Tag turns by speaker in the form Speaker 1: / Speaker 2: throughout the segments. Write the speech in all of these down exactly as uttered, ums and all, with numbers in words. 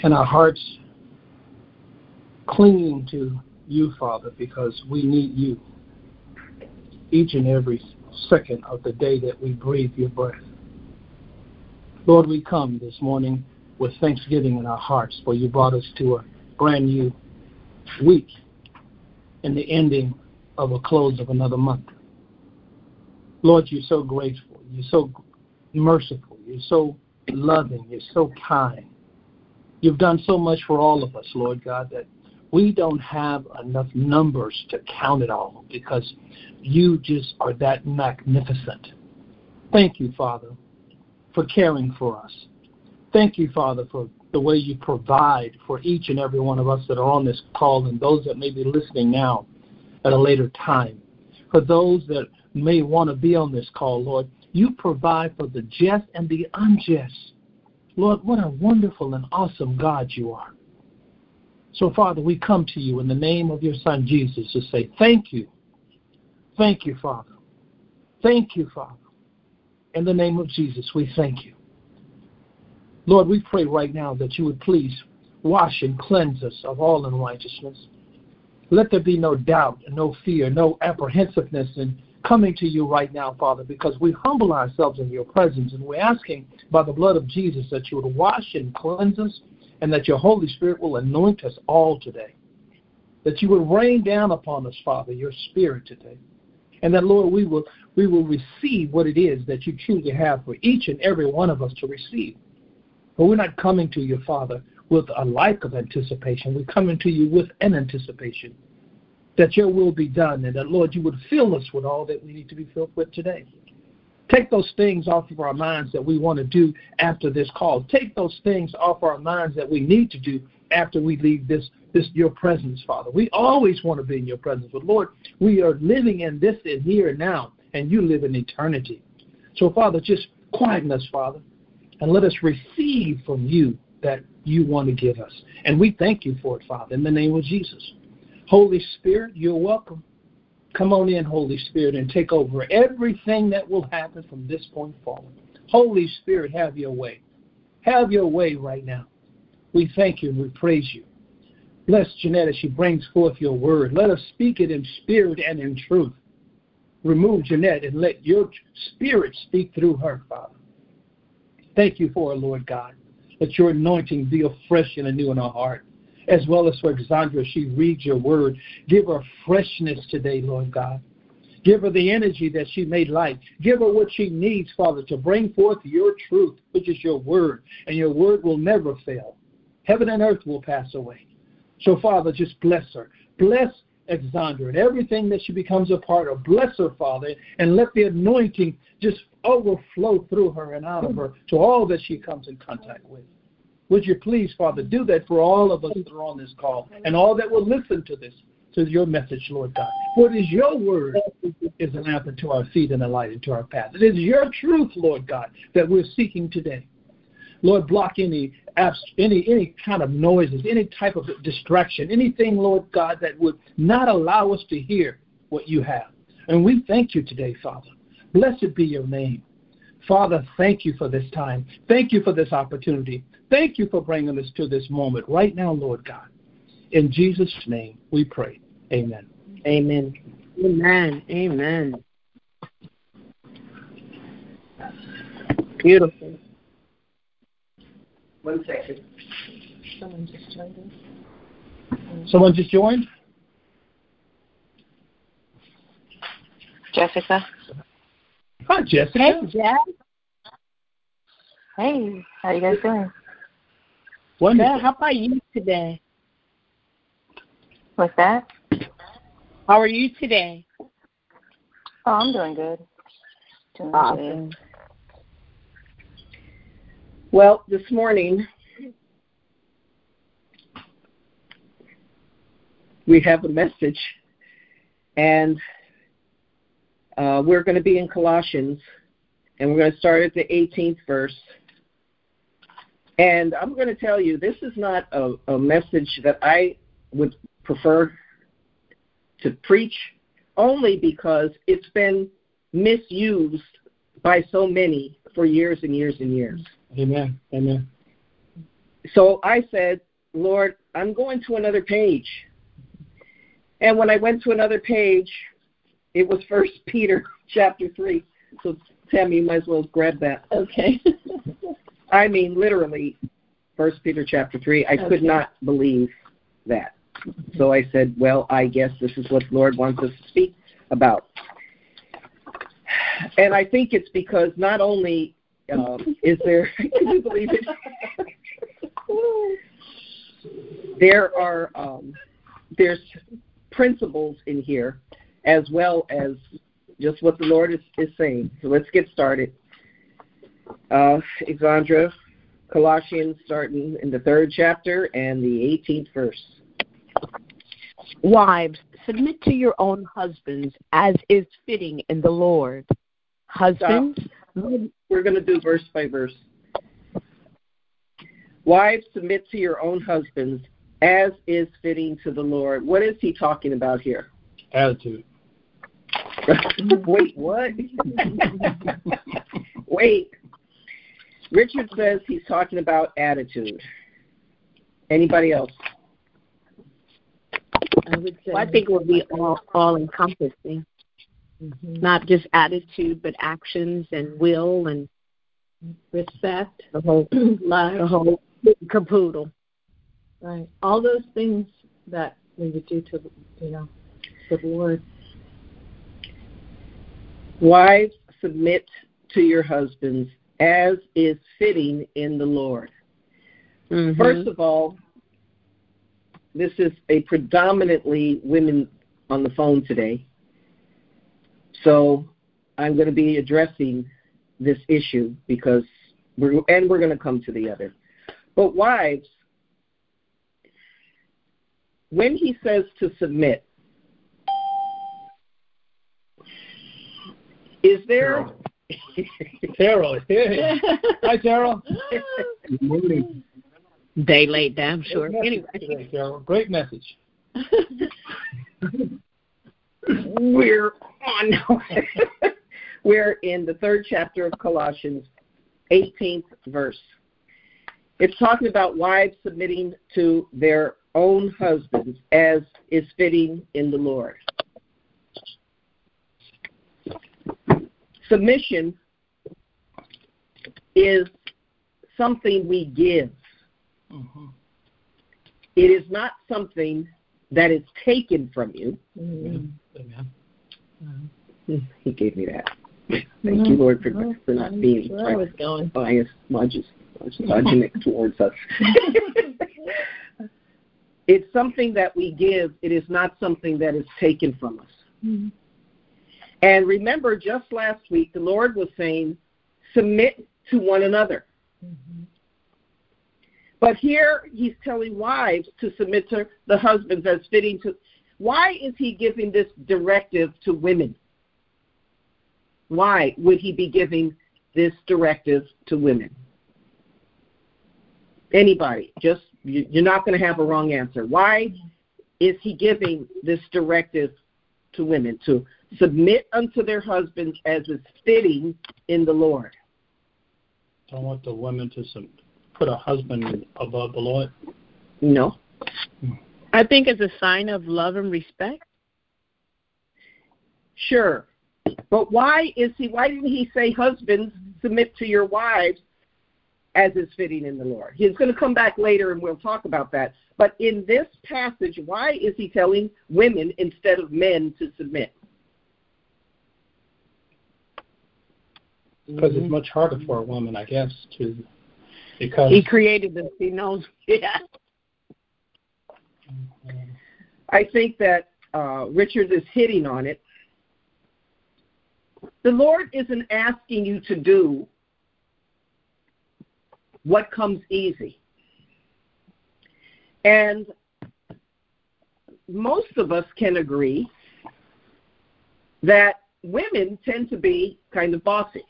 Speaker 1: and our hearts clinging to you, Father, because we need you each and every second of the day that we breathe your breath. Lord, we come this morning with thanksgiving in our hearts, for you brought us to a brand new week and the ending of a close of another month. Lord, you're so grateful. You're so merciful. You're so loving. You're so kind. You've done so much for all of us, Lord God, that we don't have enough numbers to count it all, because you just are that magnificent. Thank you, Father, for caring for us. Thank you, Father, for the way you provide for each and every one of us that are on this call, and those that may be listening now at a later time. For those that may want to be on this call, Lord, you provide for the just and the unjust. Lord, what a wonderful and awesome God you are. So, Father, we come to you in the name of your Son, Jesus, to say thank you. Thank you, Father. Thank you, Father. In the name of Jesus, we thank you. Lord, we pray right now that you would please wash and cleanse us of all unrighteousness. Let there be no doubt, no fear, no apprehensiveness in coming to you right now, Father, because we humble ourselves in your presence, and we're asking by the blood of Jesus that you would wash and cleanse us, and that your Holy Spirit will anoint us all today. That you would rain down upon us, Father, your Spirit today. And that, Lord, we will we will receive what it is that you truly have for each and every one of us to receive. But we're not coming to you, Father, with a lack of anticipation. We're coming to you with an anticipation that your will be done, and that, Lord, you would fill us with all that we need to be filled with today. Take those things off of our minds that we want to do after this call. Take those things off our minds that we need to do after we leave this, this your presence, Father. We always want to be in your presence. But, Lord, we are living in this and here and now, and you live in eternity. So, Father, just quieten us, Father, and let us receive from you that you want to give us. And we thank you for it, Father, in the name of Jesus. Holy Spirit, you're welcome. Come on in, Holy Spirit, and take over everything that will happen from this point forward. Holy Spirit, have your way. Have your way right now. We thank you and we praise you. Bless Jeanette as she brings forth your word. Let us speak it in spirit and in truth. Remove Jeanette and let your spirit speak through her, Father. Thank you for her, Lord God. Let your anointing be afresh and anew in her heart, as well as for Exandra, she reads your word. Give her freshness today, Lord God. Give her the energy that she may like. Give her what she needs, Father, to bring forth your truth, which is your word. And your word will never fail. Heaven and earth will pass away. So, Father, just bless her. Bless Exandra and everything that she becomes a part of. Bless her, Father, and let the anointing just overflow through her and out of her to all that she comes in contact with. Would you please, Father, do that for all of us that are on this call and all that will listen to this, to your message, Lord God. For it is your word is an lamp unto our feet and a light unto our path. It is your truth, Lord God, that we're seeking today. Lord, block any any any kind of noises, any type of distraction, anything, Lord God, that would not allow us to hear what you have. And we thank you today, Father. Blessed be your name. Father, thank you for this time. Thank you for this opportunity. Thank you for bringing us to this moment right now, Lord God. In Jesus' name we pray. Amen.
Speaker 2: Amen. Amen. Amen. Beautiful. One second. Someone just joined us.
Speaker 1: Someone just joined?
Speaker 3: Jessica.
Speaker 1: Hi, Jessica.
Speaker 3: Hey, Jeff. Hey, how you guys doing?
Speaker 2: Wonderful. Good. How about you today?
Speaker 3: What's that?
Speaker 2: How are you today?
Speaker 3: Oh, I'm doing good. Doing
Speaker 2: awesome.
Speaker 3: Good.
Speaker 2: Well, this morning we have a message, and uh, we're going to be in Colossians, and we're going to start at the eighteenth verse. And I'm going to tell you, this is not a, a message that I would prefer to preach, only because it's been misused by so many for years and years and years.
Speaker 1: Amen. Amen.
Speaker 2: so I said, Lord, I'm going to another page. And when I went to another page, it was First Peter chapter three. So, Tammy, you might as well grab that.
Speaker 3: Okay.
Speaker 2: I mean, literally, First Peter chapter three. I okay. could not believe that. So I said, well, I guess this is what the Lord wants us to speak about. And I think it's because not only uh, is there, can you believe it? There are, um, there's principles in here as well as just what the Lord is, is saying. So let's get started. Uh, Exandra, Colossians, starting in the third chapter and the eighteenth verse.
Speaker 4: Wives, submit to your own husbands as is fitting in the Lord. Husbands,
Speaker 2: Stop. We're going to do verse by verse. Wives, submit to your own husbands as is fitting to the Lord. What is he talking about here?
Speaker 1: Attitude.
Speaker 2: Wait, what? Wait. Richard says he's talking about attitude. Anybody else?
Speaker 4: I would say. Well, I think it would be all, all encompassing, mm-hmm. Not just attitude, but actions and will and respect. The whole, love, the whole caboodle.
Speaker 3: Right. All those things that we would do to, you know, to the Lord.
Speaker 2: Wives, submit to your husbands as is fitting in the Lord. Mm-hmm. First of all, this is a predominantly women on the phone today. So I'm going to be addressing this issue because we're, and we're going to come to the other. But wives, when he says to submit, is there...
Speaker 1: Carol, hey. Hi, Carol.
Speaker 4: Good morning. Day late, damn sure. Anyway.
Speaker 1: Today, Carol. Great message.
Speaker 2: We're on. We're in the third chapter of Colossians, eighteenth verse. It's talking about wives submitting to their own husbands as is fitting in the Lord. Submission is something we give. Mm-hmm. It is not something that is taken from you. Mm-hmm. Mm-hmm. He gave me that. Thank mm-hmm. you, Lord, for, oh, for not being
Speaker 3: where I was going.
Speaker 2: biased, lodging it towards us. It's something that we give. It is not something that is taken from us. Mm-hmm. And remember, just last week, the Lord was saying, submit to one another. Mm-hmm. But here he's telling wives to submit to the husbands as fitting to. Why is he giving this directive to women? Why would he be giving this directive to women? Anybody, just you're not going to have a wrong answer. Why is he giving this directive to women to submit unto their husbands as is fitting in the Lord?
Speaker 1: Don't want the women to sub- put a husband above the Lord?
Speaker 2: No.
Speaker 4: I think it's a sign of love and respect.
Speaker 2: Sure. But why is he, why didn't he say, husbands, submit to your wives as is fitting in the Lord? He's going to come back later and we'll talk about that. But in this passage, why is he telling women instead of men to submit?
Speaker 1: Because it's much harder for a woman, I guess, to, because...
Speaker 4: He created this, he knows, yeah.
Speaker 2: I think that uh, Richard is hitting on it. The Lord isn't asking you to do what comes easy. And most of us can agree that women tend to be kind of bossy.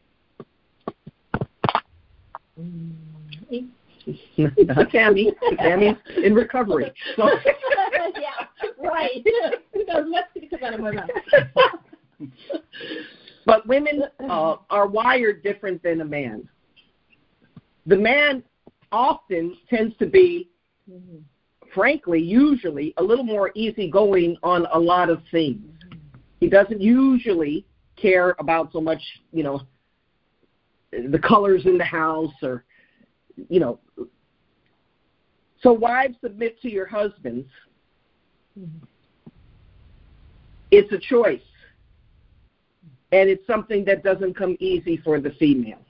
Speaker 2: Not Tammy. Tammy's in recovery. So.
Speaker 3: Yeah, right. Let's get that out of my mouth.
Speaker 2: But women uh, are wired different than a man. The man often tends to be, mm-hmm. frankly, usually a little more easygoing on a lot of things. Mm-hmm. He doesn't usually care about so much, you know, the colors in the house or, you know. So wives, submit to your husbands. Mm-hmm. It's a choice. And it's something that doesn't come easy for the female.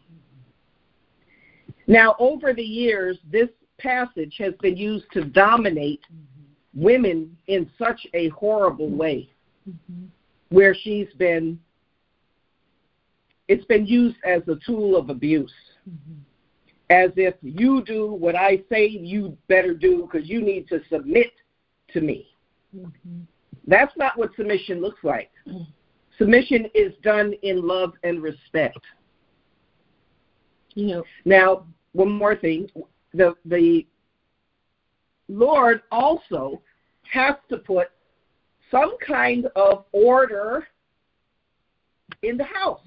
Speaker 2: Now, over the years, this passage has been used to dominate mm-hmm. women in such a horrible way, mm-hmm. where she's been, it's been used as a tool of abuse, mm-hmm. as if you do what I say you better do because you need to submit to me. Mm-hmm. That's not what submission looks like. Mm-hmm. Submission is done in love and respect. You know. Now, one more thing. The the Lord also has to put some kind of order in the house.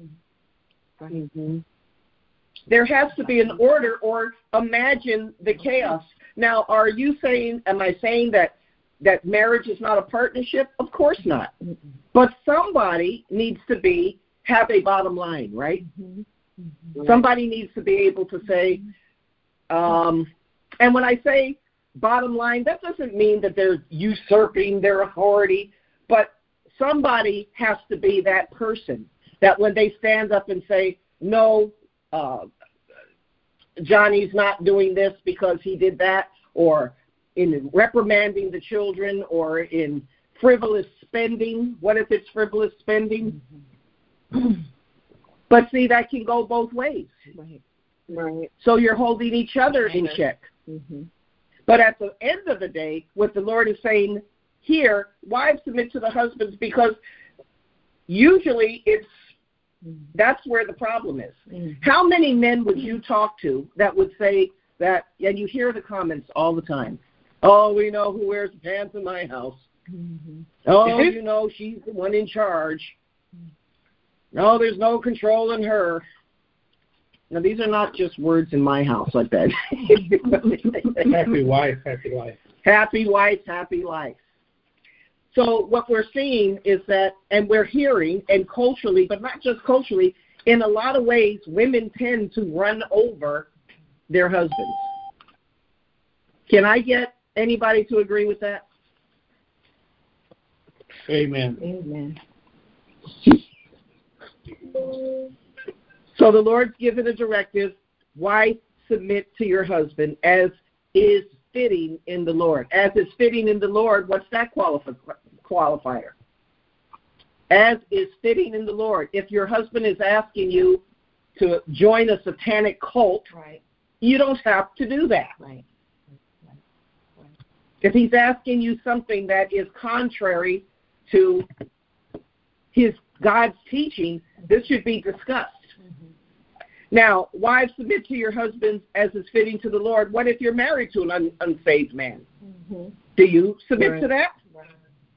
Speaker 2: Mm-hmm. There has to be an order, or imagine the chaos. Now, are you saying, am I saying that that marriage is not a partnership? Of course not. Mm-hmm. But somebody needs to be have a bottom line, right? Mm-hmm. Mm-hmm. Somebody needs to be able to say, um, and when I say bottom line, that doesn't mean that they're usurping their authority, but somebody has to be that person that when they stand up and say, no, uh, Johnny's not doing this because he did that, or in reprimanding the children, or in frivolous spending. What if it's frivolous spending? Mm-hmm. But see, that can go both ways. Right. Right. So you're holding each other in check. Mm-hmm. But at the end of the day, what the Lord is saying here, wives, submit to the husbands, because usually it's that's where the problem is. Mm-hmm. How many men would you talk to that would say that, and you hear the comments all the time, oh, we know who wears the pants in my house. Mm-hmm. Oh, you know, she's the one in charge. No, there's no control in her. Now, these are not just words in my house like that.
Speaker 1: Happy wife, happy life.
Speaker 2: Happy wife, happy life. So what we're seeing is that, and we're hearing, and culturally, but not just culturally, in a lot of ways, women tend to run over their husbands. Can I get anybody to agree with that?
Speaker 1: Amen.
Speaker 3: Amen.
Speaker 2: So the Lord's given a directive, wife, submit to your husband as is fitting in the Lord. As is fitting in the Lord, what's that qualifi- qualifier? As is fitting in the Lord. If your husband is asking you to join a satanic cult, right, you don't have to do that. Right. Right. Right. If he's asking you something that is contrary to his God's teaching, this should be discussed. Mm-hmm. Now, wives, submit to your husbands as is fitting to the Lord. What if you're married to an un- unsaved man? Mm-hmm. Do you submit right. to that? Right.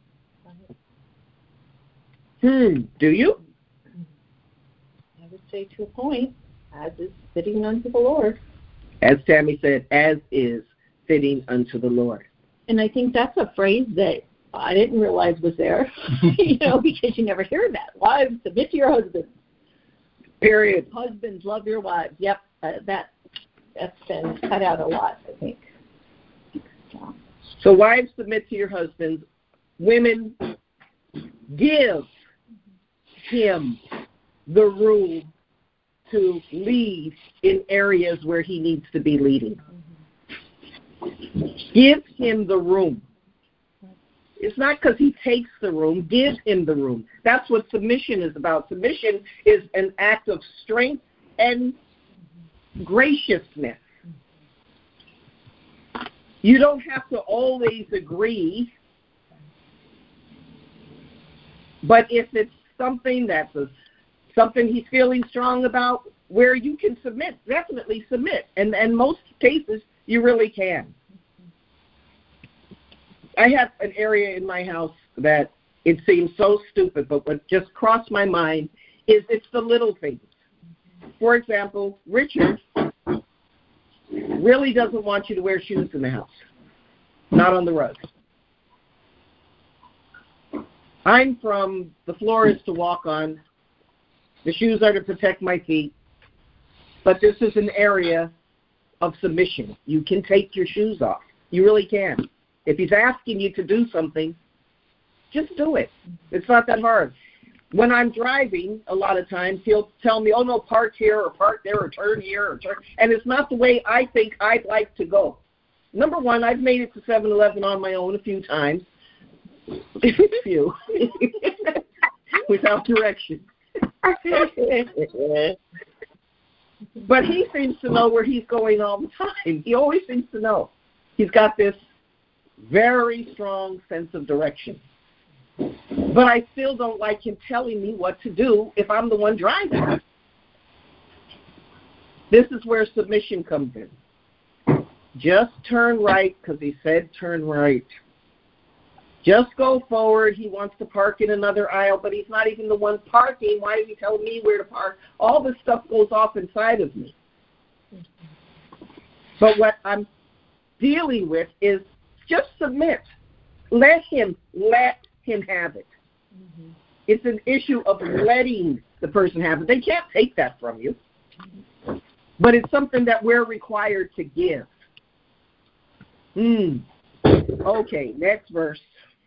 Speaker 2: Hmm. Do you?
Speaker 3: I would say to a point, as is fitting unto the Lord.
Speaker 2: As Tammy said, as is fitting unto the Lord.
Speaker 3: And I think that's a phrase that I didn't realize was there, you know, because you never hear that. Wives, submit to your husbands.
Speaker 2: Period.
Speaker 3: Husbands, love your wives. Yep, uh, that, that's been cut out a lot, I think. So.
Speaker 2: so wives, submit to your husbands. Women, give him the room to lead in areas where he needs to be leading. Mm-hmm. Give him the room. It's not because he takes the room. Give him the room. That's what submission is about. Submission is an act of strength and graciousness. You don't have to always agree, but if it's something that's a, something he's feeling strong about, where you can submit, definitely submit. And in most cases, you really can. I have an area in my house that it seems so stupid, but what just crossed my mind is it's the little things. For example, Richard really doesn't want you to wear shoes in the house, not on the road. I'm from, the floor is to walk on, the shoes are to protect my feet, but this is an area of submission. You can take your shoes off. You really can. If he's asking you to do something, just do it. It's not that hard. When I'm driving, a lot of times, he'll tell me, oh, no, park here or park there or turn here or turn. And it's not the way I think I'd like to go. Number one, I've made it to seven eleven on my own a few times. A few. Without direction. But he seems to know where he's going all the time. He always seems to know. He's got this very strong sense of direction. But I still don't like him telling me what to do if I'm the one driving. This is where submission comes in. Just turn right because he said turn right. Just go forward. He wants to park in another aisle, but he's not even the one parking. Why is he telling me where to park? All this stuff goes off inside of me. But what I'm dealing with is just submit. Let him, let him have it. Mm-hmm. It's an issue of letting the person have it. They can't take that from you. But it's something that we're required to give. Hmm. Okay, next verse.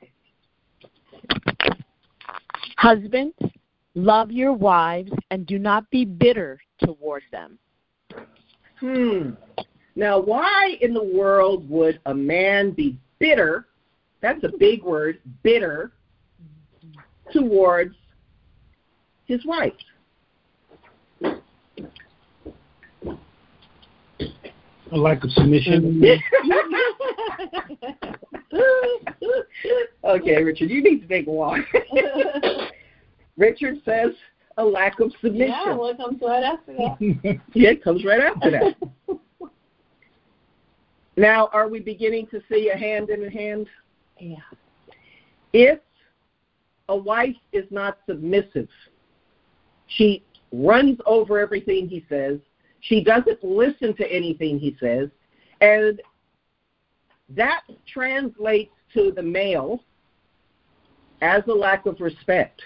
Speaker 5: Husbands, love your wives and do not be bitter toward them.
Speaker 2: Hmm. Now, why in the world would a man be bitter? That's a big word, bitter, towards his wife.
Speaker 1: A lack of submission.
Speaker 2: Okay, Richard, you need to take a walk. Richard says a lack of submission.
Speaker 3: Yeah, well, it comes right after that.
Speaker 2: Yeah, it comes right after that. Now, are we beginning to see a hand in a hand?
Speaker 3: Yeah.
Speaker 2: If a wife is not submissive, she runs over everything he says, she doesn't listen to anything he says, and that translates to the male as a lack of respect.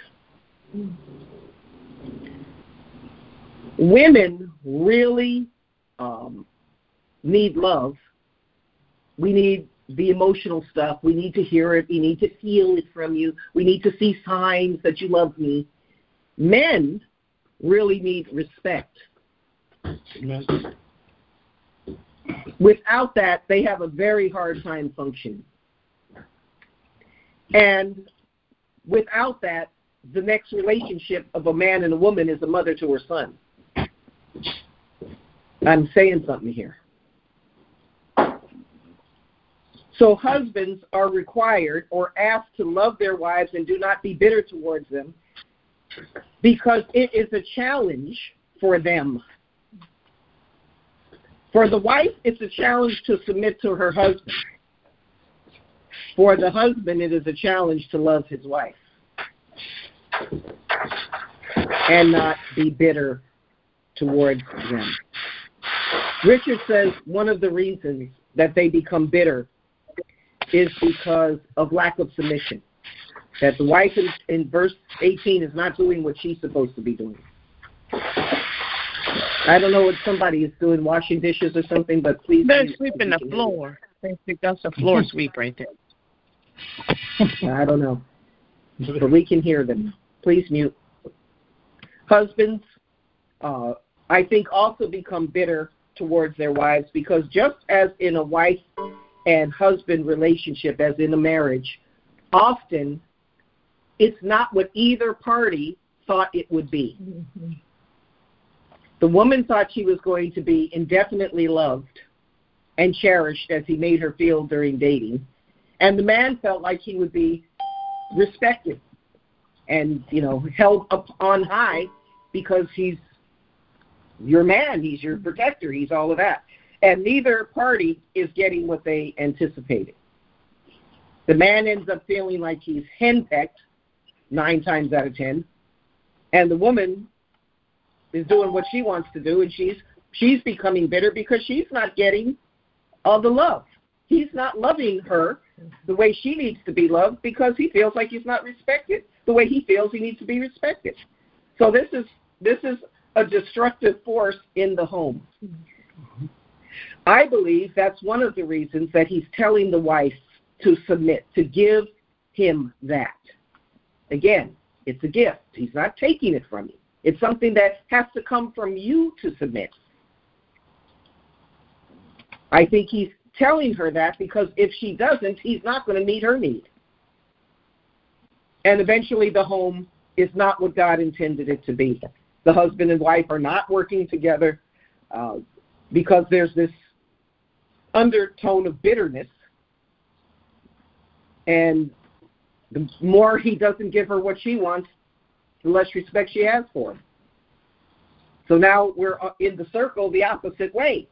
Speaker 2: Women really um, need love. We need the emotional stuff. We need to hear it. We need to feel it from you. We need to see signs that you love me. Men really need respect.
Speaker 1: Amen.
Speaker 2: Without that, they have a very hard time functioning. And without that, the next relationship of a man and a woman is a mother to her son. I'm saying something here. So husbands are required or asked to love their wives and do not be bitter towards them because it is a challenge for them. For the wife, it's a challenge to submit to her husband. For the husband, it is a challenge to love his wife and not be bitter towards them. Richard says one of the reasons that they become bitter is because of lack of submission. That the wife in, in verse eighteen is not doing what she's supposed to be doing. I don't know what somebody is doing, washing dishes or something, but please.
Speaker 5: They're sweeping the floor. That's a floor sweep right there.
Speaker 2: I don't know. But we can hear them. Please mute. Husbands, uh, I think, also become bitter towards their wives because just as in a wife and husband relationship, as in a marriage, often it's not what either party thought it would be. Mm-hmm. The woman thought she was going to be indefinitely loved and cherished as he made her feel during dating. And the man felt like he would be respected and, you know, held up on high because he's your man, he's your protector, he's all of that. And neither party is getting what they anticipated. The man ends up feeling like he's henpecked nine times out of ten, and the woman is doing what she wants to do, and she's She's becoming bitter because she's not getting all the love. He's not loving her the way she needs to be loved because he feels like he's not respected the way he feels he needs to be respected. So this is this is a destructive force in the home. I believe that's one of the reasons that he's telling the wife to submit, to give him that. Again, it's a gift. He's not taking it from you. It's something that has to come from you to submit. I think he's telling her that because if she doesn't, he's not going to meet her need. And eventually the home is not what God intended it to be. The husband and wife are not working together uh, because there's this undertone of bitterness. And the more he doesn't give her what she wants, the less respect she has for him. So now we're in the circle the opposite way.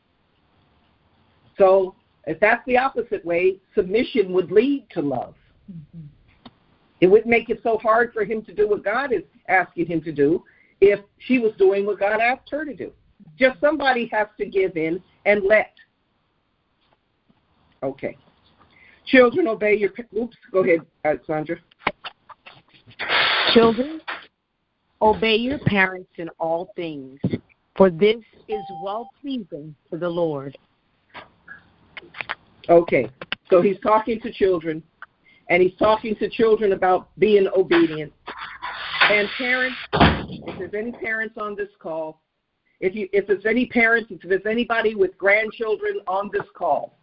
Speaker 2: So if that's the opposite way, submission would lead to love. Mm-hmm. It wouldn't make it so hard for him to do what God is asking him to do if she was doing what God asked her to do. Just somebody has to give in and let. Okay. Children, obey your... Oops, go ahead, Alexandra.
Speaker 5: Children, obey your parents in all things, for this is well-pleasing to the Lord.
Speaker 2: Okay, so he's talking to children, and he's talking to children about being obedient. And parents, if there's any parents on this call, if you if there's any parents, if there's anybody with grandchildren on this call,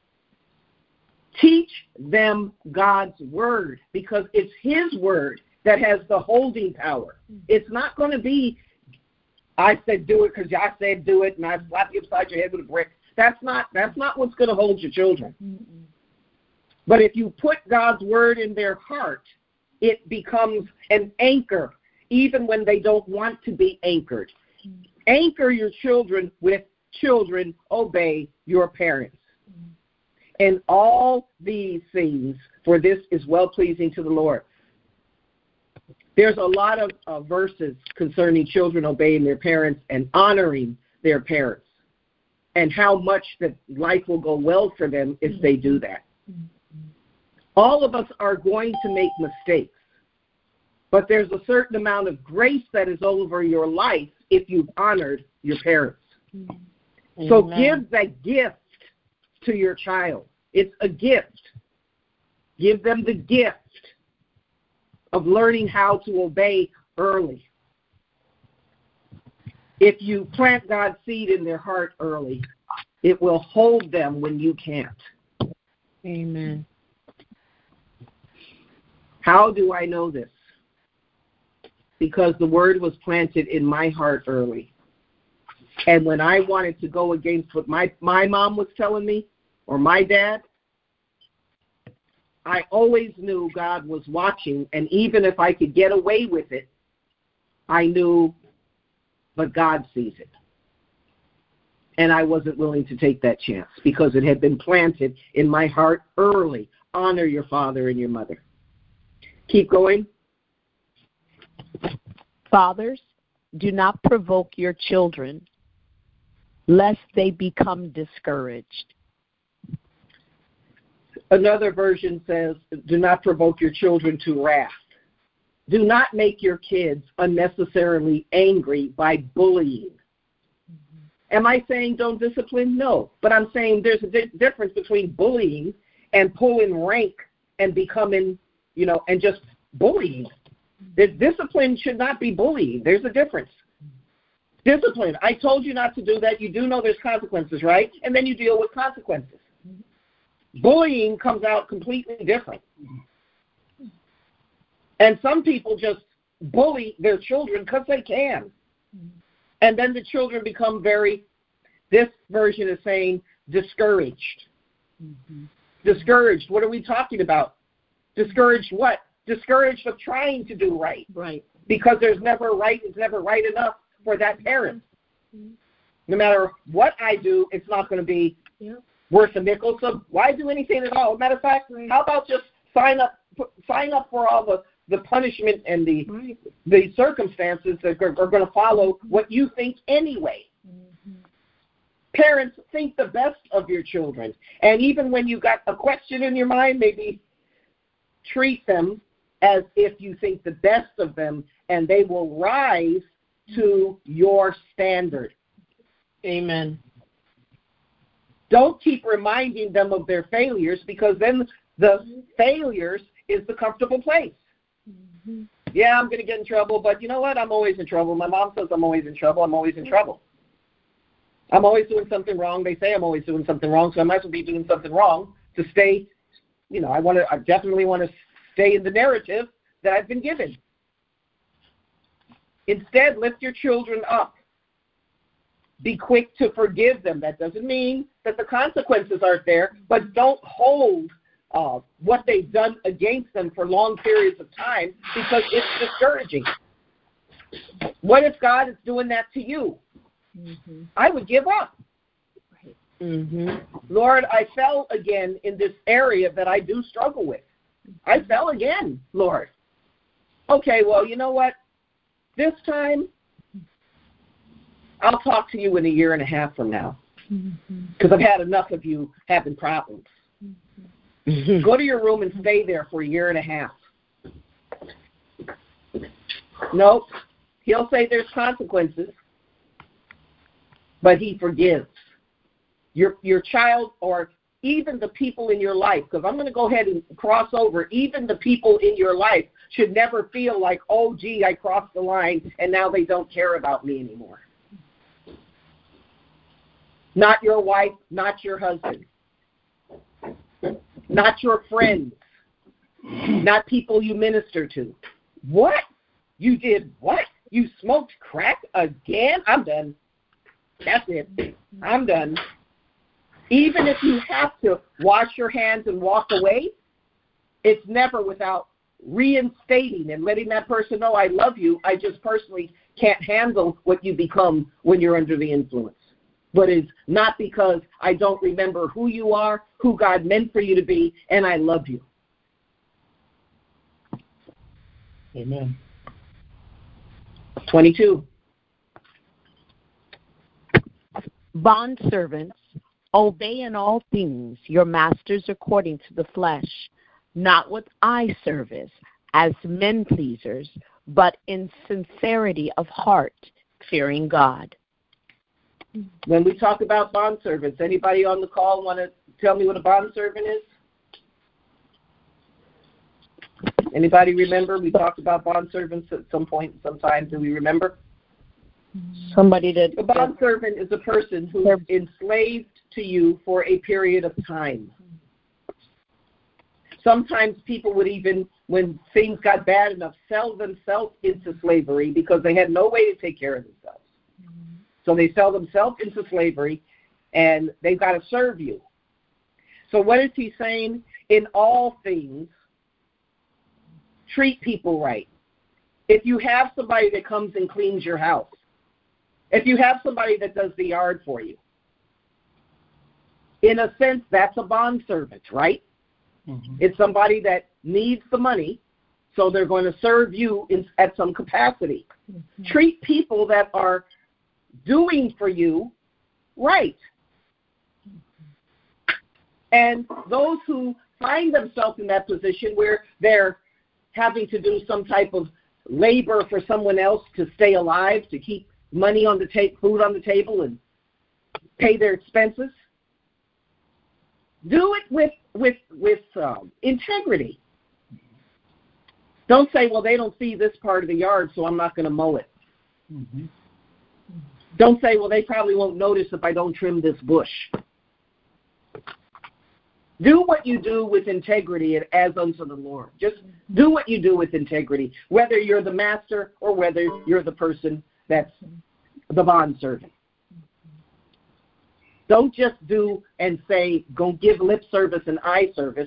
Speaker 2: teach them God's word, because it's his word that has the holding power. It's not going to be, I said do it because I said do it, and I slap you upside your head with a brick. That's not that's not what's going to hold your children. Mm-mm. But if you put God's word in their heart, it becomes an anchor, even when they don't want to be anchored. Mm-hmm. Anchor your children with children, obey your parents. Mm-hmm. And all these things, for this is well-pleasing to the Lord. There's a lot of uh, verses concerning children obeying their parents and honoring their parents, and how much that life will go well for them if they do that. All of us are going to make mistakes, but there's a certain amount of grace that is over your life if you've honored your parents. Amen. So give that gift to your child. It's a gift. Give them the gift of learning how to obey early. If you plant God's seed in their heart early, it will hold them when you can't.
Speaker 5: Amen.
Speaker 2: How do I know this? Because the word was planted in my heart early. And when I wanted to go against what my, my mom was telling me, or my dad, I always knew God was watching, and even if I could get away with it, I knew, but God sees it. And I wasn't willing to take that chance because it had been planted in my heart early. Honor your father and your mother. Keep going.
Speaker 5: Fathers, do not provoke your children, lest they become discouraged.
Speaker 2: Another version says, do not provoke your children to wrath. Do not make your kids unnecessarily angry by bullying. Mm-hmm. Am I saying don't discipline? No. But I'm saying there's a di- difference between bullying and pulling rank and becoming, you know, and just bullying. The discipline should not be bullying. There's a difference. Discipline. I told you not to do that. You do know there's consequences, right? And then you deal with consequences. Bullying comes out completely different. And some people just bully their children because they can. And then the children become very, this version is saying, discouraged. Mm-hmm. Discouraged. What are we talking about? Discouraged what? Discouraged of trying to do right.
Speaker 3: Right.
Speaker 2: Because there's never right, it's never right enough for that parent. Mm-hmm. No matter what I do, it's not going to be yeah. worth a nickel. So why do anything at all? As a matter of fact, right. How about just sign up sign up for all the, the punishment and the right. the circumstances that are, are going to follow what you think anyway. Mm-hmm. Parents, think the best of your children. And even when you got a question in your mind, maybe treat them as if you think the best of them, and they will rise to your standard.
Speaker 3: Amen.
Speaker 2: Don't keep reminding them of their failures, because then the failures is the comfortable place. Mm-hmm. Yeah, I'm going to get in trouble, but you know what? I'm always in trouble. My mom says I'm always in trouble. I'm always in trouble. I'm always doing something wrong. They say I'm always doing something wrong, so I might as well be doing something wrong to stay, you know, I want to, I definitely want to stay in the narrative that I've been given. Instead, lift your children up. Be quick to forgive them. That doesn't mean that the consequences aren't there, but don't hold uh, what they've done against them for long periods of time, because it's discouraging. What if God is doing that to you? Mm-hmm. I would give up. Right. Mm-hmm. Lord, I fell again in this area that I do struggle with. I fell again, Lord. Okay, well, you know what? This time, I'll talk to you in a year and a half from now, because mm-hmm. I've had enough of you having problems. Mm-hmm. Go to your room and stay there for a year and a half. Nope. He'll say there's consequences, but he forgives. Your your child, or even the people in your life, because I'm going to go ahead and cross over, even the people in your life should never feel like, oh, gee, I crossed the line and now they don't care about me anymore. Not your wife, not your husband, not your friends, not people you minister to. What? You did what? You smoked crack again? I'm done. That's it. I'm done. Even if you have to wash your hands and walk away, it's never without reinstating and letting that person know, I love you. I just personally can't handle what you become when you're under the influence. But it's not because I don't remember who you are, who God meant for you to be, and I love you.
Speaker 1: Amen.
Speaker 2: twenty-two.
Speaker 5: Bondservants, obey in all things your masters according to the flesh, not with eye service as men pleasers, but in sincerity of heart, fearing God.
Speaker 2: When we talk about bondservants, anybody on the call want to tell me what a bondservant is? Anybody remember? We talked about bondservants at some point, sometime. Do we remember?
Speaker 5: Somebody did.
Speaker 2: A bondservant is a person who is enslaved to you for a period of time. Sometimes people would even, when things got bad enough, sell themselves into slavery because they had no way to take care of themselves. So they sell themselves into slavery, and they've got to serve you. So what is he saying? In all things, treat people right. If you have somebody that comes and cleans your house, if you have somebody that does the yard for you, in a sense, that's a bondservant, right? Mm-hmm. It's somebody that needs the money, so they're going to serve you in, at some capacity. Mm-hmm. Treat people that are doing for you right. And those who find themselves in that position where they're having to do some type of labor for someone else to stay alive, to keep money on the ta- food on the table and pay their expenses, do it with with with um, integrity. Don't say, well, they don't see this part of the yard, so I'm not going to mow it. Mm-hmm. Don't say, well, they probably won't notice if I don't trim this bush. Do what you do with integrity and as unto the Lord. Just do what you do with integrity, whether you're the master or whether you're the person that's the bondservant. Don't just do and say, go give lip service and eye service.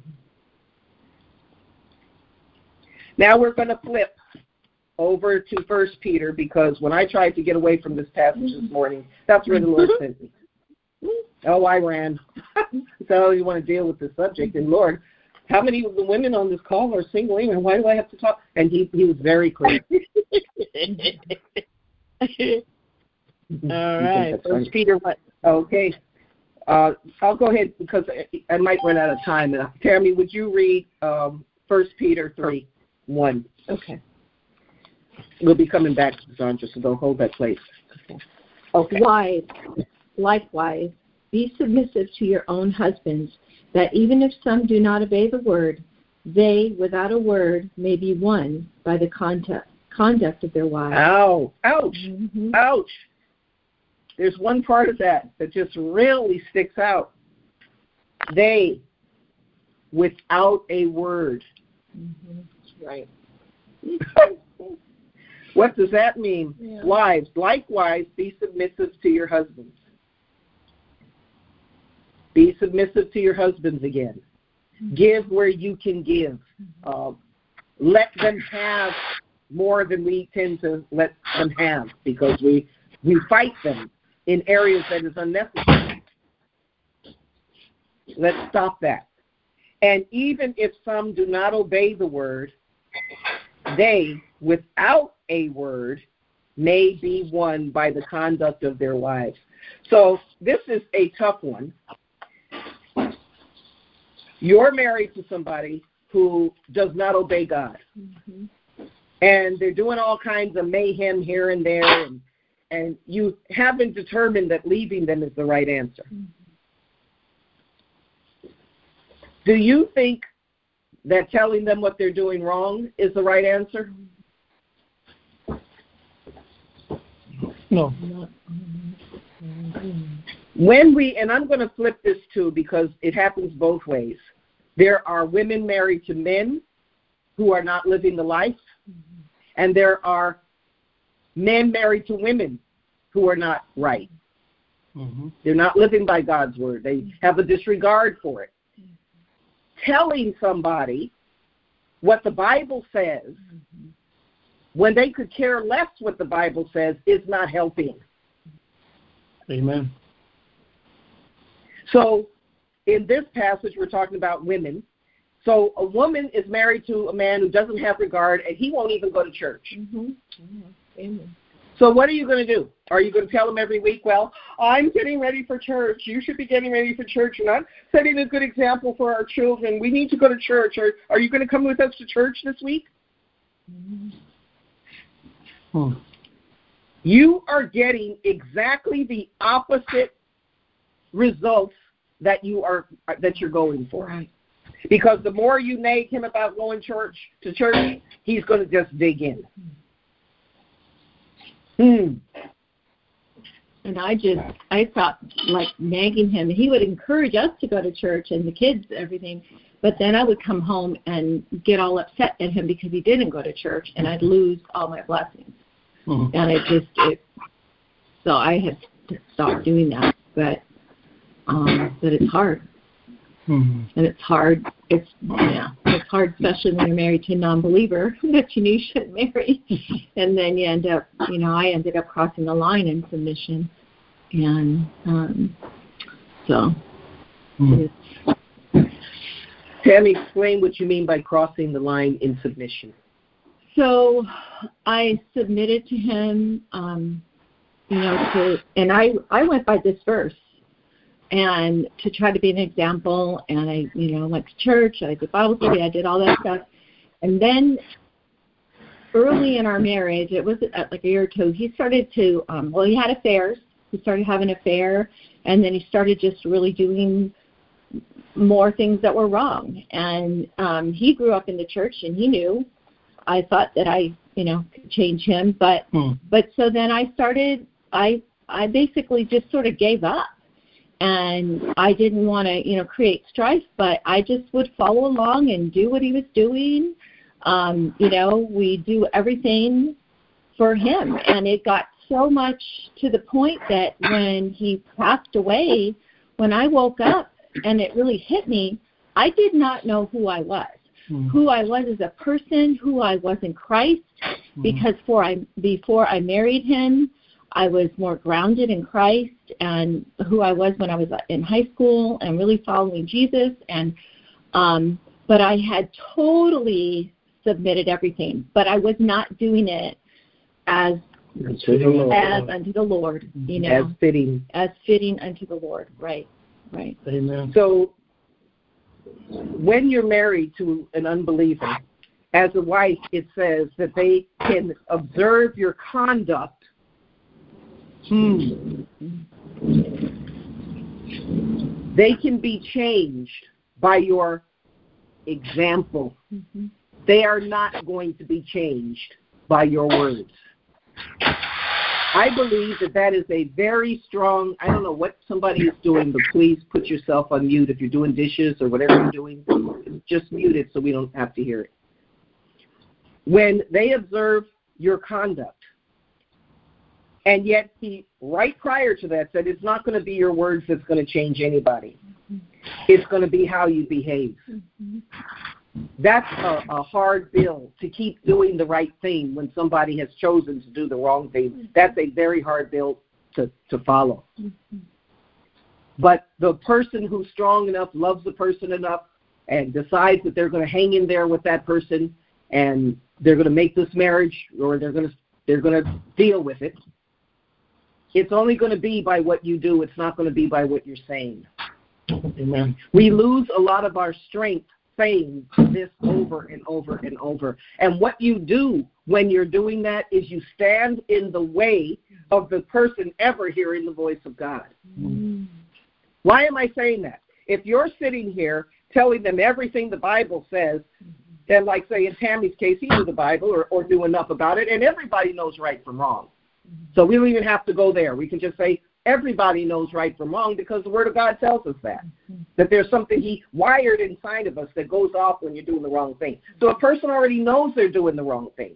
Speaker 2: Now we're going to flip over to First Peter, because when I tried to get away from this passage this morning, that's where the Lord sent me. Oh, I ran. So you want to deal with this subject. And Lord, how many of the women on this call are single? And why do I have to talk? And he, he was very clear.
Speaker 3: All right. First Peter what?
Speaker 2: Okay. Uh, I'll go ahead because I might run out of time. Tammy, would you read um, First Peter three one?
Speaker 3: Okay.
Speaker 2: We'll be coming back to Sandra, so don't hold that place.
Speaker 3: Okay. Wives, likewise, be submissive to your own husbands, that even if some do not obey the word, they, without a word, may be won by the conduct, conduct of their wives.
Speaker 2: Ow. Ouch.
Speaker 3: Mm-hmm.
Speaker 2: Ouch. There's one part of that that just really sticks out. They, without a word.
Speaker 3: Mm-hmm. Right.
Speaker 2: What does that mean?
Speaker 3: Yeah.
Speaker 2: Wives, likewise, be submissive to your husbands. Be submissive to your husbands again. Mm-hmm. Give where you can give. Uh, let them have more than we tend to let them have because we, we fight them in areas that is unnecessary. Let's stop that. And even if some do not obey the word, they, without a word, may be won by the conduct of their wives. So this is a tough one. You're married to somebody who does not obey God. Mm-hmm. And they're doing all kinds of mayhem here and there, and, and you haven't determined that leaving them is the right answer. Mm-hmm. Do you think that telling them what they're doing wrong is the right answer?
Speaker 1: No.
Speaker 2: When we, and I'm going to flip this too because it happens both ways. There are women married to men who are not living the life, mm-hmm. and there are men married to women who are not right. Mm-hmm. They're not living by God's word. They have a disregard for it. Mm-hmm. Telling somebody what the Bible says mm-hmm. when they could care less what the Bible says is not helping.
Speaker 1: Amen.
Speaker 2: So in this passage, we're talking about women. So a woman is married to a man who doesn't have regard, and he won't even go to church. Mm-hmm. Yeah. Amen. So what are you going to do? Are you going to tell him every week, well, I'm getting ready for church. You should be getting ready for church. You're not setting a good example for our children. We need to go to church. Are, are you going to come with us to church this week? Hmm. You are getting exactly the opposite results that you are that you're going for. Right. Because the more you nag him about going church to church, he's going to just dig in. Hmm.
Speaker 3: And I just, I thought like nagging him. He would encourage us to go to church and the kids, everything. But then I would come home and get all upset at him because he didn't go to church, and I'd lose all my blessings. Mm-hmm. And it just, it, so I had to stop doing that. But, um, but it's hard. Mm-hmm. And it's hard. It's yeah. It's hard, especially when you're married to a non-believer that you knew you shouldn't marry, and then you end up. You know, I ended up crossing the line in submission, and um, so. Mm-hmm. It's,
Speaker 2: Tammy, explain what you mean by crossing the line in submission.
Speaker 3: So, I submitted to him. Um, you know, to and I I went by this verse. And to try to be an example, and I, you know, went to church, I did Bible study, I did all that stuff. And then early in our marriage, it was like a year or two, he started to, um, well, he had affairs. He started having an affair, and then he started just really doing more things that were wrong. And um, he grew up in the church, and he knew. I thought that I, you know, could change him. But, hmm. but so then I started, I, I basically just sort of gave up. And I didn't want to, you know, create strife, but I just would follow along and do what he was doing. Um, you know, we do everything for him. And it got so much to the point that when he passed away, when I woke up and it really hit me, I did not know who I was, mm-hmm. who I was as a person, who I was in Christ, mm-hmm. because before I, before I married him, I was more grounded in Christ and who I was when I was in high school and really following Jesus. And um, but I had totally submitted everything, but I was not doing it as
Speaker 2: As to the Lord.
Speaker 3: As unto the Lord, you know.
Speaker 2: As fitting.
Speaker 3: As fitting unto the Lord. Right. Right.
Speaker 1: Amen.
Speaker 2: So when you're married to an unbeliever, as a wife, it says that they can observe your conduct. Hmm. They can be changed by your example. Mm-hmm. They are not going to be changed by your words. I believe that that is a very strong, I don't know what somebody is doing, but please put yourself on mute if you're doing dishes or whatever you're doing. Just mute it so we don't have to hear it. When they observe your conduct, and yet he, right prior to that, said it's not going to be your words that's going to change anybody. It's going to be how you behave. That's a, a hard bill to keep doing the right thing when somebody has chosen to do the wrong thing. That's a very hard bill to, to follow. But the person who's strong enough, loves the person enough, and decides that they're going to hang in there with that person, and they're going to make this marriage, or they're going to they're going to deal with it. It's only going to be by what you do. It's not going to be by what you're saying.
Speaker 1: Amen.
Speaker 2: We lose a lot of our strength saying this over and over and over. And what you do when you're doing that is you stand in the way of the person ever hearing the voice of God. Mm. Why am I saying that? If you're sitting here telling them everything the Bible says, then like say in Tammy's case, he knew the Bible or, or knew enough about it, and everybody knows right from wrong. So we don't even have to go there. We can just say everybody knows right from wrong because the Word of God tells us that, that there's something He wired inside of us that goes off when you're doing the wrong thing. So a person already knows they're doing the wrong thing.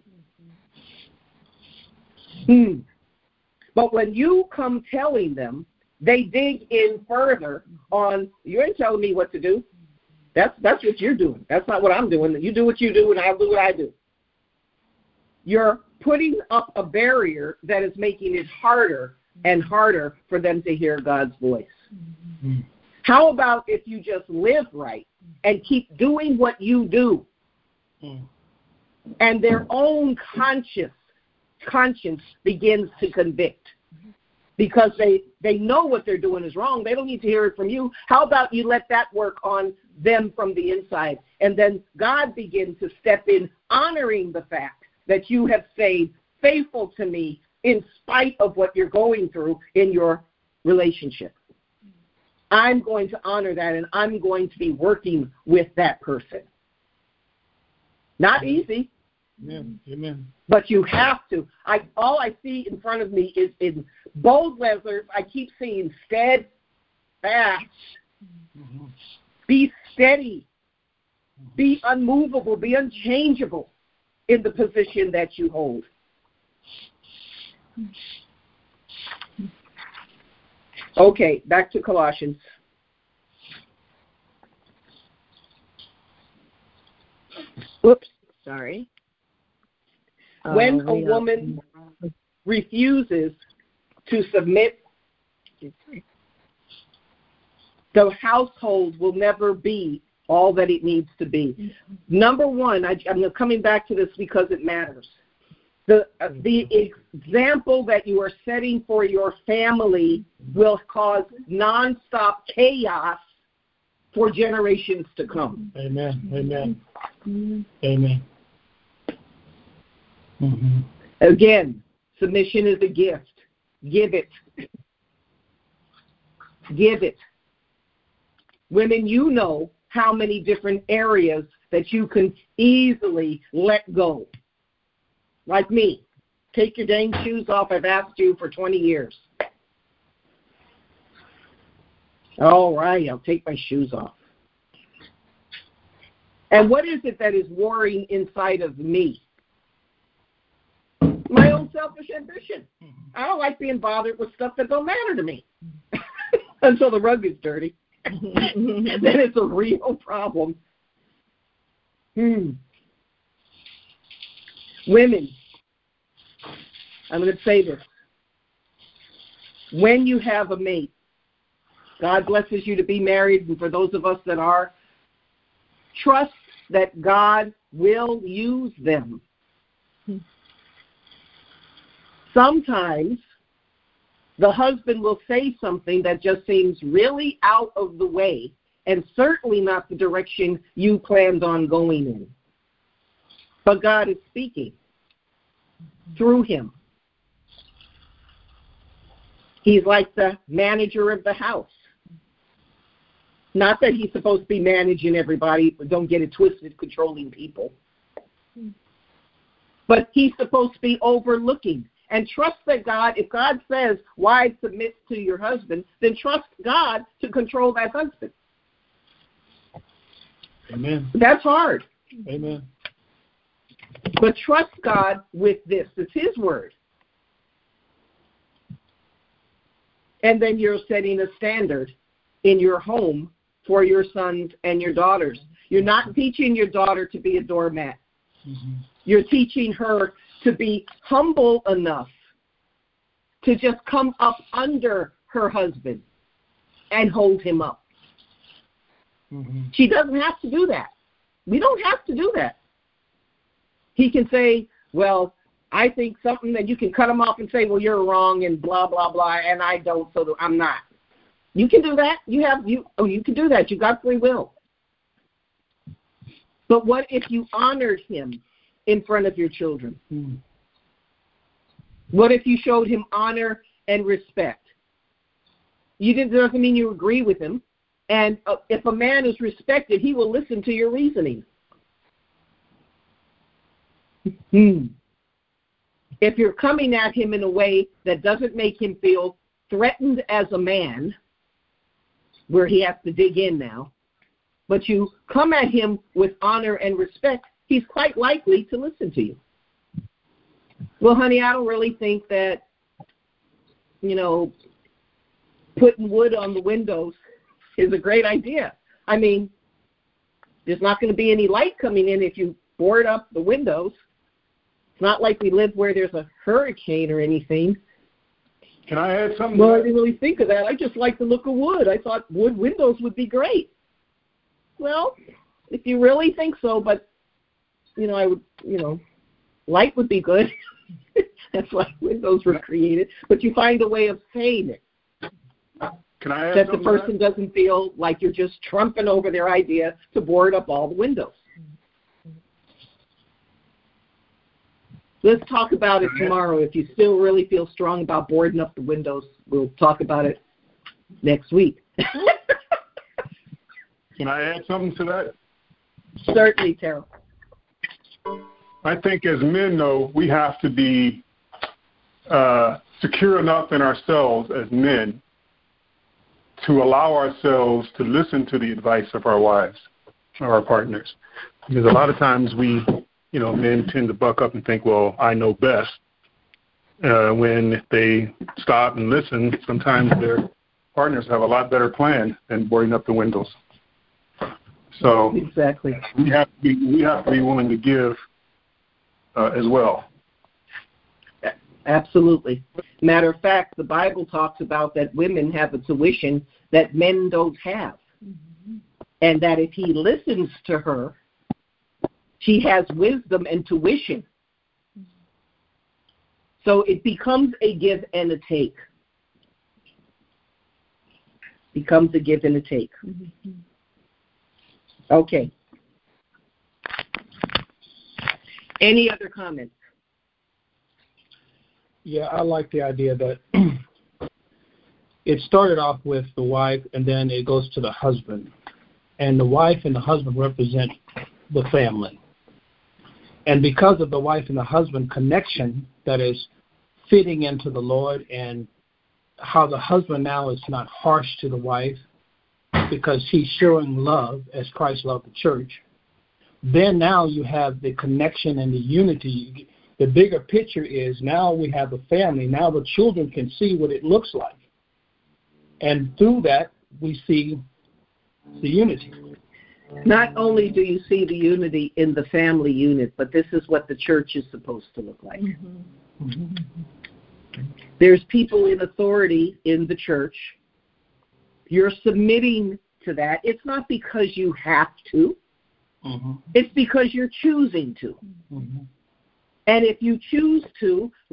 Speaker 2: Hmm. But when you come telling them, they dig in further on, you ain't telling me what to do. That's that's what you're doing. That's not what I'm doing. You do what you do, and I'll do what I do. You're putting up a barrier that is making it harder and harder for them to hear God's voice. Mm-hmm. How about if you just live right and keep doing what you do, mm. and their own conscience conscience begins to convict because they, they know what they're doing is wrong. They don't need to hear it from you. How about you let that work on them from the inside, and then God begins to step in, honoring the fact that you have stayed faithful to me in spite of what you're going through in your relationship. I'm going to honor that, and I'm going to be working with that person. Not easy.
Speaker 1: Amen. Amen.
Speaker 2: But you have to. I all I see in front of me is in bold letters. I keep seeing steadfast. Mm-hmm. Be steady. Be unmovable. Be unchangeable in the position that you hold. Okay, back to Colossians.
Speaker 4: Whoops, sorry.
Speaker 2: When
Speaker 4: uh,
Speaker 2: a woman uh, refuses to submit, the household will never be all that it needs to be. Number one, I, I'm coming back to this because it matters. The, uh, the example that you are setting for your family will cause nonstop chaos for generations to come.
Speaker 1: Amen. Amen. Mm-hmm. Amen.
Speaker 2: Mm-hmm. Again, submission is a gift. Give it. Give it. Women, you know how many different areas that you can easily let go. Like me. Take your dang shoes off. I've asked you for twenty years. All right, I'll take my shoes off. And what is it that is warring inside of me? My own selfish ambition. I don't like being bothered with stuff that don't matter to me until the rug is dirty. And then it's a real problem. Hmm. Women, I'm going to say this. When you have a mate, God blesses you to be married, and for those of us that are, trust that God will use them. Sometimes the husband will say something that just seems really out of the way and certainly not the direction you planned on going in. But God is speaking through him. He's like the manager of the house. Not that he's supposed to be managing everybody, but don't get it twisted, controlling people. But he's supposed to be overlooking. And trust that God, if God says, wives, submit to your husband, then trust God to control that husband.
Speaker 1: Amen.
Speaker 2: That's hard.
Speaker 1: Amen.
Speaker 2: But trust God with this. It's his word. And then you're setting a standard in your home for your sons and your daughters. You're not teaching your daughter to be a doormat. Mm-hmm. You're teaching her to be humble enough to just come up under her husband and hold him up. Mm-hmm. She doesn't have to do that. We don't have to do that. He can say, well, I think something that you can cut him off and say, well, you're wrong and blah, blah, blah, and I don't, so I'm not. You can do that. You have you. Oh, you can do that. You got free will. But what if you honored him in front of your children? Mm. What if you showed him honor and respect? You didn't, doesn't mean you agree with him. And uh, if a man is respected, he will listen to your reasoning. Hmm. If you're coming at him in a way that doesn't make him feel threatened as a man, where he has to dig in now, but you come at him with honor and respect, he's quite likely to listen to you. Well, honey, I don't really think that, you know, putting wood on the windows is a great idea. I mean, there's not going to be any light coming in if you board up the windows. It's not like we live where there's a hurricane or anything.
Speaker 6: Can I add something?
Speaker 2: Well, I didn't really think of that. I just like the look of wood. I thought wood windows would be great. Well, if you really think so, but, you know, I would, you know, light would be good. That's why windows were created. But you find a way of saying it.
Speaker 6: Can I add
Speaker 2: that the
Speaker 6: something
Speaker 2: person
Speaker 6: to that?
Speaker 2: doesn't feel like you're just trumping over their idea to board up all the windows. Let's talk about it tomorrow. If you still really feel strong about boarding up the windows, we'll talk about it next week.
Speaker 6: Can I add something to that?
Speaker 2: Certainly, Terrell.
Speaker 6: I think as men, though, we have to be uh, secure enough in ourselves as men to allow ourselves to listen to the advice of our wives or our partners. Because a lot of times we, you know, men tend to buck up and think, well, I know best. Uh, when they stop and listen, sometimes their partners have a lot better plan than boarding up the windows. So
Speaker 2: exactly,
Speaker 6: we have to be, we have to be willing to give uh, as well.
Speaker 2: Absolutely. Matter of fact, the Bible talks about that women have a tuition that men don't have. Mm-hmm. And that if he listens to her, she has wisdom and tuition. Mm-hmm. So it becomes a give and a take. Becomes a give and a take. Mm-hmm. Okay. Any other comments?
Speaker 1: Yeah, I like the idea that it started off with the wife and then it goes to the husband. And the wife and the husband represent the family. And because of the wife and the husband connection that is fitting into the Lord and how the husband now is not harsh to the wife because he's showing love as Christ loved the church, then now you have the connection and the unity. The bigger picture is now we have a family. Now the children can see what it looks like. And through that, we see the unity.
Speaker 2: Not only do you see the unity in the family unit, but this is what the church is supposed to look like. Mm-hmm. Mm-hmm. There's people in authority in the church. You're submitting to that. It's not because you have to. Mm-hmm. It's because you're choosing to. Mm-hmm. And if you choose to let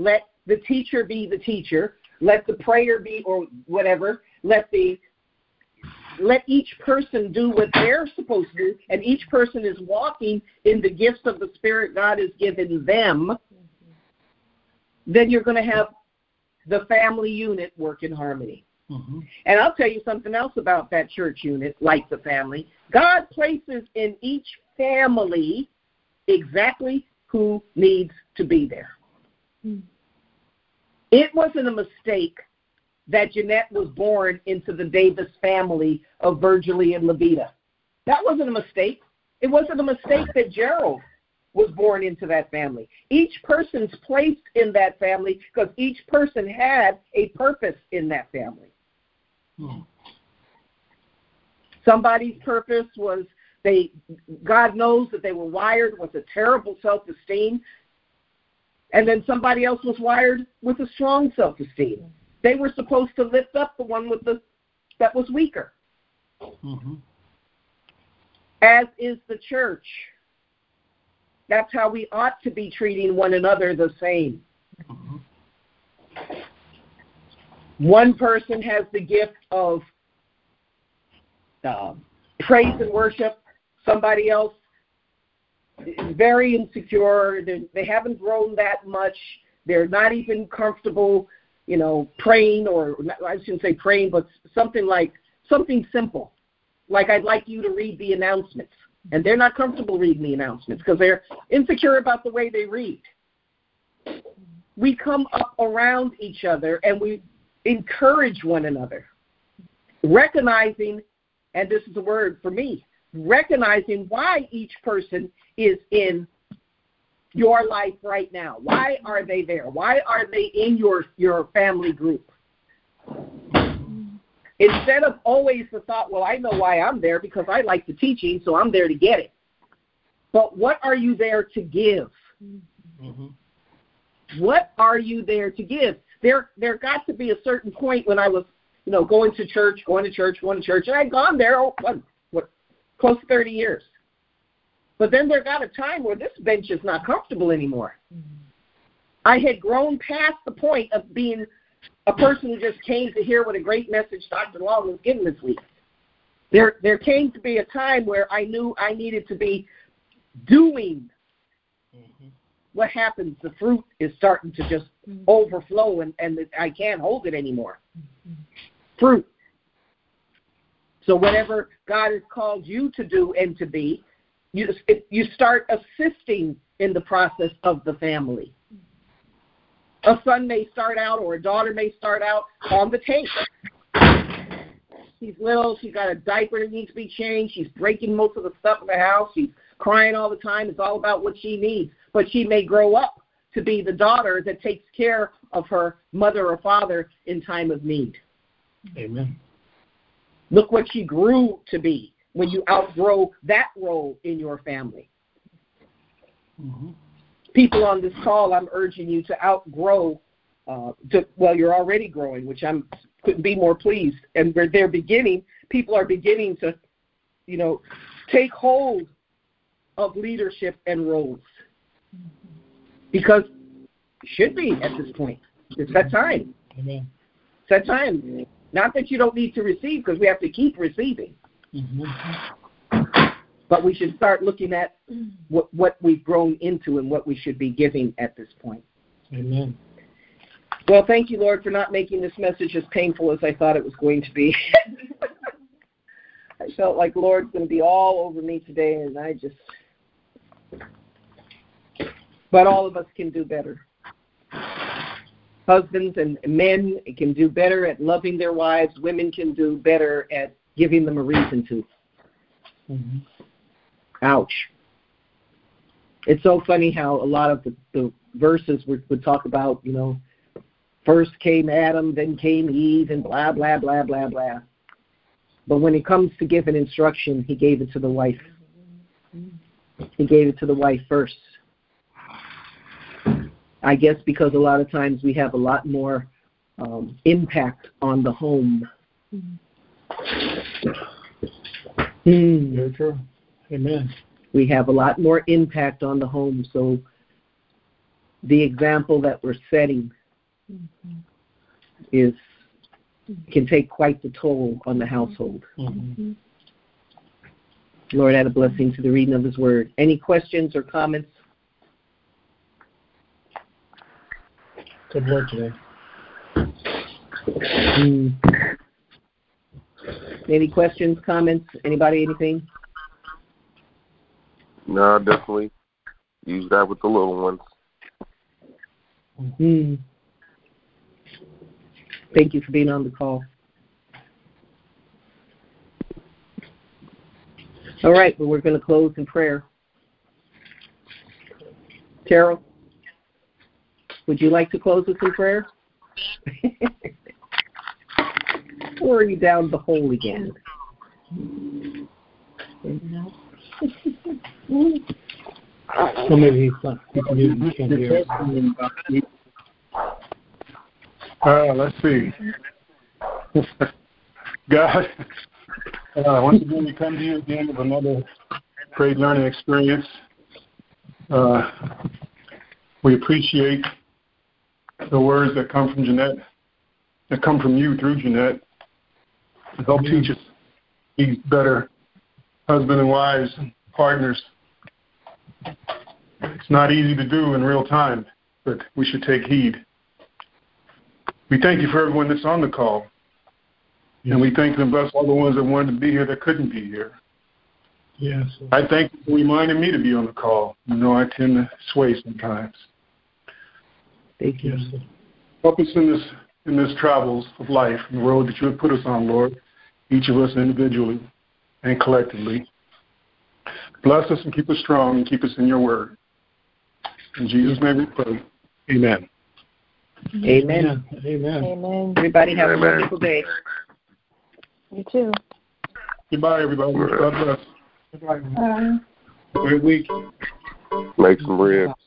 Speaker 2: the teacher be the teacher. Let the prayer be, or whatever. Let the let each person do what they're supposed to do, and each person is walking in the gifts of the Spirit God has given them. Then you're going to have the family unit work in harmony. Mm-hmm. And I'll tell you something else about that church unit, like the family. God places in each family exactly who needs to be there. Mm-hmm. It wasn't a mistake that Jeanette was born into the Davis family of Virgily and Levita. That wasn't a mistake. It wasn't a mistake that Gerald was born into that family. Each person's placed in that family because each person had a purpose in that family. Hmm. Somebody's purpose was they, God knows that they were wired with a terrible self-esteem, and then somebody else was wired with a strong self-esteem. They were supposed to lift up the one with the that was weaker. Mm-hmm. As is the church. That's how we ought to be treating one another the same. Mm-hmm. One person has the gift of uh, praise and worship. Somebody else is very insecure. They, they haven't grown that much. They're not even comfortable, you know, praying, or I shouldn't say praying, but something like something simple. Like, I'd like you to read the announcements. And they're not comfortable reading the announcements because they're insecure about the way they read. We come up around each other and we encourage one another, recognizing, and this is a word for me, recognizing why each person is in your life right now. Why are they there? Why are they in your, your family group? Instead of always the thought, well, I know why I'm there because I like the teaching, so I'm there to get it. But what are you there to give? Mm-hmm. What are you there to give? There there got to be a certain point when I was, you know, going to church, going to church, going to church, and I'd gone there, oh, what, what, close to thirty years. But then there got a time where this bench is not comfortable anymore. Mm-hmm. I had grown past the point of being a person who just came to hear what a great message Doctor Long was giving this week. There there came to be a time where I knew I needed to be doing. Mm-hmm. What happens? The fruit is starting to just mm-hmm. overflow, and, and I can't hold it anymore. Mm-hmm. Fruit. So whatever God has called you to do and to be, you, you start assisting in the process of the family. A son may start out, or a daughter may start out on the tape. She's little. She's got a diaper that needs to be changed. She's breaking most of the stuff in the house. She's crying all the time. It's all about what she needs. But she may grow up to be the daughter that takes care of her mother or father in time of need.
Speaker 1: Amen.
Speaker 2: Look what she grew to be when you outgrow that role in your family. Mm-hmm. People on this call, I'm urging you to outgrow, uh, to, well, you're already growing, which I couldn't be more pleased. And they're, they're beginning, people are beginning to, you know, take hold of leadership and roles. Because it should be at this point. It's that time. Amen. It's that time. Not that you don't need to receive, because we have to keep receiving. Mm-hmm. But we should start looking at what, what we've grown into and what we should be giving at this point.
Speaker 1: Amen.
Speaker 2: Well, thank you, Lord, for not making this message as painful as I thought it was going to be. I felt like Lord's going to be all over me today, and I just... But all of us can do better. Husbands and men can do better at loving their wives. Women can do better at giving them a reason to. Mm-hmm. Ouch. It's so funny how a lot of the, the verses would, would talk about, you know, first came Adam, then came Eve, and blah, blah, blah, blah, blah. But when it comes to giving instruction, he gave it to the wife. He gave it to the wife first. I guess because a lot of times we have a lot more um, impact on the home.
Speaker 1: Mm. Very true. Amen.
Speaker 2: We have a lot more impact on the home, so the example that we're setting mm-hmm. is can take quite the toll on the household.
Speaker 1: Mm-hmm.
Speaker 2: Lord, add a blessing to the reading of his word. Any questions or comments?
Speaker 1: Good word today.
Speaker 2: Mm. Any questions, comments? Anybody, anything?
Speaker 7: No, definitely use that with the little ones.
Speaker 2: Mm. Thank you for being on the call. All right, well, we're going to close in prayer. Terrell, would you like to close us in prayer? Or are you down the hole again?
Speaker 1: No. Well, maybe he's not. You can't hear.
Speaker 6: Uh, let's see. God, uh, once again, we come to you again with another great learning experience. Uh, we appreciate the words that come from Jeanette, that come from you through Jeanette, to help teach us be better husband and wives and partners. It's not easy to do in real time, but we should take heed. We thank you for everyone that's on the call. And we thank and bless all the ones that wanted to be here that couldn't be here.
Speaker 1: Yes.
Speaker 6: I thank you for reminding me to be on the call. You know, I tend to sway sometimes.
Speaker 2: Thank you.
Speaker 1: Yes.
Speaker 6: Help us in this in this travels of life, the road that you have put us on, Lord, each of us individually and collectively. Bless us and keep us strong and keep us in your word. In Jesus' name we pray. Amen.
Speaker 2: Amen.
Speaker 1: Amen.
Speaker 3: Amen.
Speaker 2: Everybody have
Speaker 7: Amen.
Speaker 2: a wonderful day.
Speaker 3: You too.
Speaker 6: Goodbye, everybody. God bless.
Speaker 1: Great week.
Speaker 7: Make some ribs.